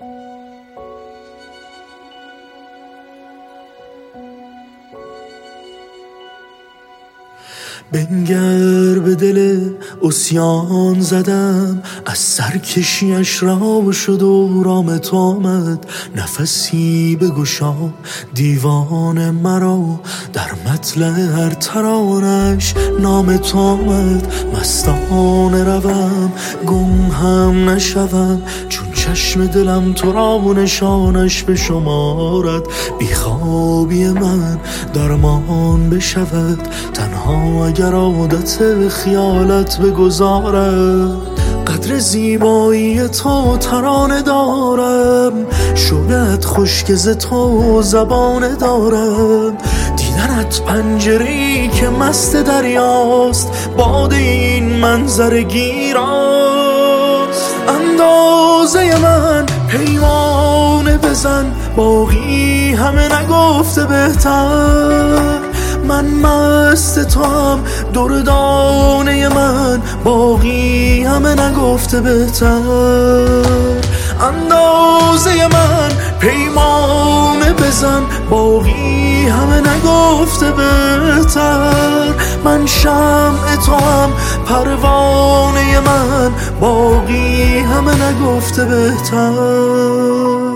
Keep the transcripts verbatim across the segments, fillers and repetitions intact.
بنگر به دل عصیان زدم، از سرکشیش رام شد و رام تو آمد. نفسی بگشا دیوان مرا، در مطلع هر ترانش نام تو آمد. مستانه روم گم هم نشوم، چون چشم دلم تو را و نشانش به شمارد. بیخوابی من درمان بشود، تنها اگر عادت خیالت بگذارم. قدر زیبایی تو ترانه دارم، شوقت خشک ز تو زبانه دارم. دیدنت پنجره‌ای که مست دریاست، باد این منظر گیراست. اندازه من پیمانه بزن، باقی همه نگفته بهتر. من مست تو هم دردانه من، باقی همه نگفته بهتر. اندازه من پیمانه بزن، باقی همه نگفته بهتر. من شمع تو هم پروانه من، باقی همه نگفته بهتر.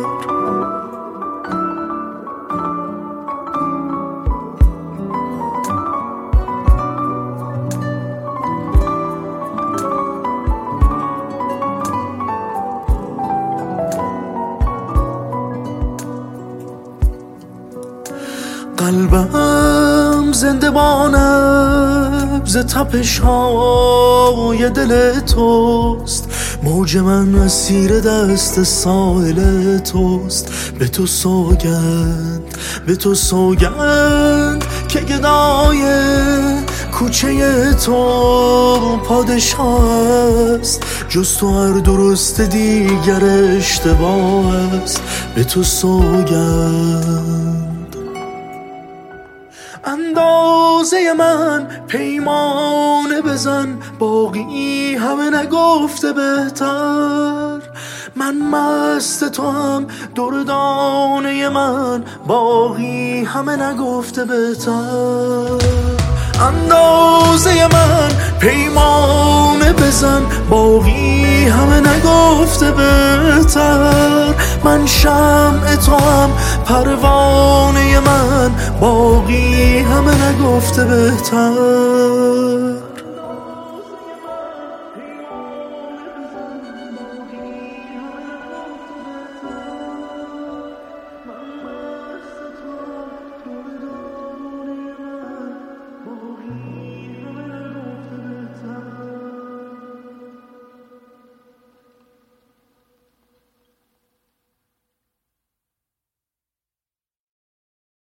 قلبم زندبانم ز تپش های دل توست، موج من اسیر دست ساحل توست. به تو سوگند به تو سوگند که گدای کوچه تو پادشاه است. جز تو هر درست دیگر اشتباه است. به تو سوگند. اندازه من پیمانه بزن، باقی همه نگفته بهتر. من مست تو هم دردانه من، باقی همه نگفته بهتر. اندازه من پیمانه بزن، باقی همه نگفته بهتر. من شمع تو هم پروانه من، باقی همه نگفته بهتر.